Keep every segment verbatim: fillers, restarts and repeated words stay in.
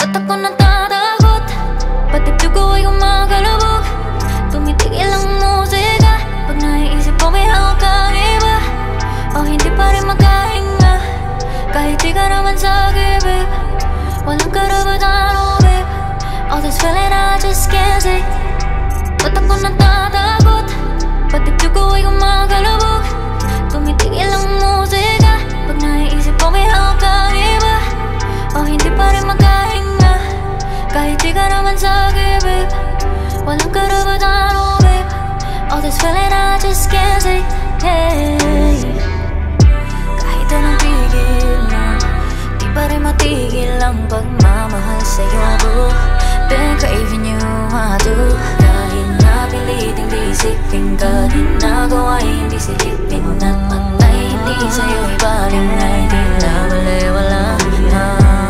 Ba't ako natatakot? Pati dugo ay kumakalabog. Tumitigil ang musika pag naiisip ko may hawak kang iba. O hindi pa rin makahinga kahit di ka naman sa'kin, babe. Walang karapatan, oh babe. All this feeling I just can't take. Ba't ako natatakot? Pati dugo ay kumakalabog. Tumitigil ang musika pag naiisip ko may hawak kang iba. O hindi pa rin makahinga kahit di ka naman sa'kin, babe. Walang karapatan, oh babe. All this feeling I just can't take, hey. Kahit anong tigil na, di pa rin matigil ang pagmamahal sa'yo, boo. Been craving you, I do. Dahil napiliting disipin ka, di nagawa hindi silipin. At patay hindi sa'yo ibaling ay di na balewala na.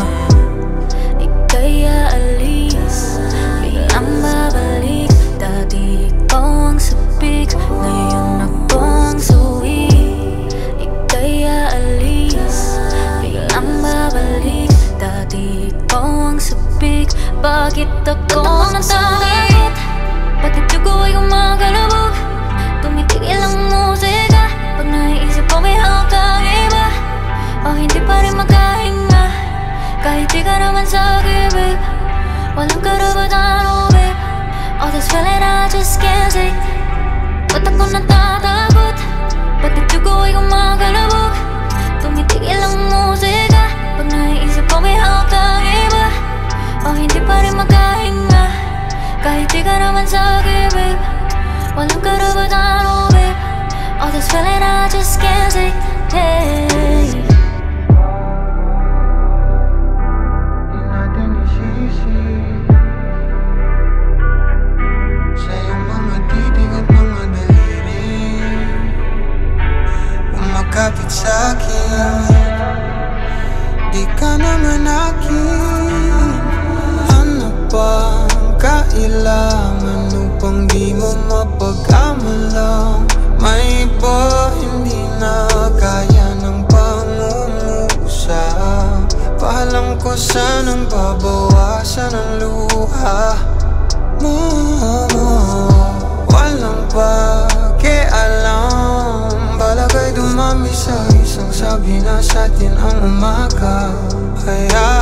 Ika'y aalis, biglang babalik. Dati ikaw ang sabik, ngayon ako ang suwi. Ika'y aalis, biglang babalik. Dati ikaw ang sabik, bakit ako natatakot? Pati dugo ay kumakalabog. Tumitigil ang musika pag naiisip ko may hawak kang iba. O hindi pa rin makahinga kahit di ka naman sa'kin, babe. Walang karapatan, oh babe. All this feeling I just can't take. Ba't ako natatakot? Pati dugo ay kumakalabog. Tumitigil ang musika pag naiisip ko may hawak kang iba. O hindi pa rin makahinga kahit di ka naman sa'kin, babe. Walang karapatan, oh babe. All this feeling I just can't take, hey. Di natin isisi sa iyong mga titig at mga daliri. Umakapit sa'kin, di ka naman akin. Ano bang kailangan upang di mo mapag-amalang? May iba hindi na kaya ng pangungusap. Paalam ko sanang babawasan ang luha mo. Walang pakialam, balagay dumami sa isang sabi na sa'tin ang umaga. Kaya